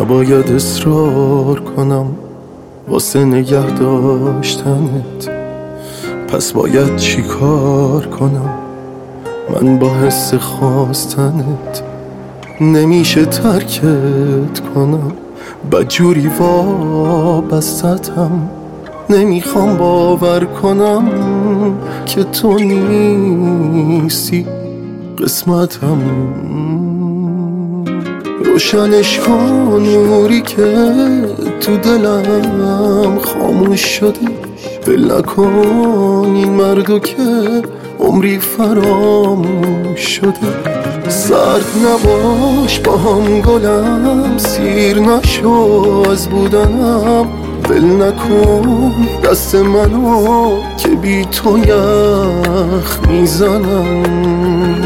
نباید اصرار کنم واسه نگه داشتنت، پس باید چی کار کنم من با حس خواستنت؟ نمیشه ترکت کنم، بدجوری وابستتم، نمیخوام باور کنم که تو نیستی قسمتم. روشنش کن نوری که تو دلم خاموش شده، ول نکن این مردو که عمری فراموش شده. سرد نباش با هم گلم، سیر نشو از بودنم، ول نکن دست منو که بی تو یخ میزنم.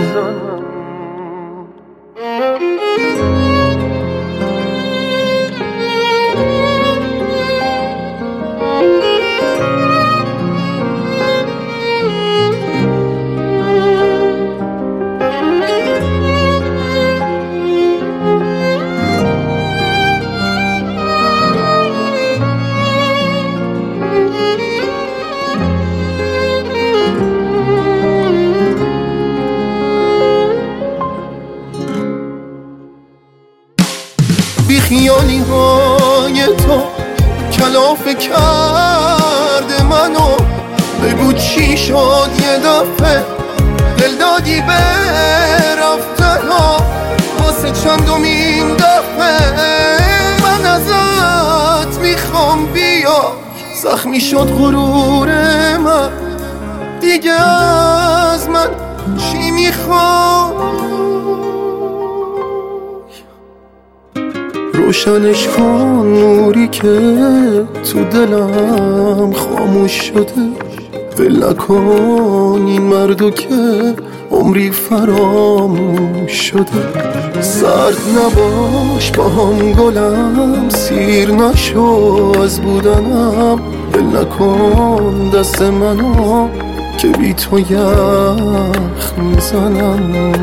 بیخیالی های تو کلافه کرده منو، بگو چی شد یه دفعه دل دادی به رفتن ها، واسه چندمین دفعه من ازت میخوام بیا. زخمی شد غرور من، دیگه از من چی میخوام؟ روشنش کن نوری که تو دلم خاموش شده، ول نکن این مردو که عمری فراموش شده. سرد نباش با هم گلم، سیر نشو از بودنم، ول نکن دست منو که بی تو یخ میزنم.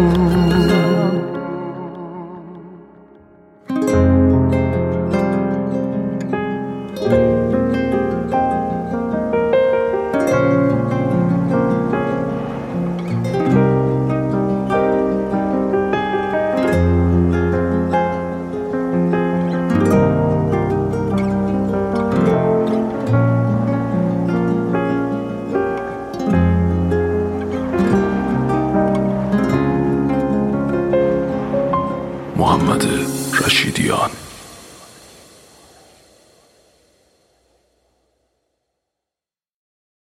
محمد رشیدیان.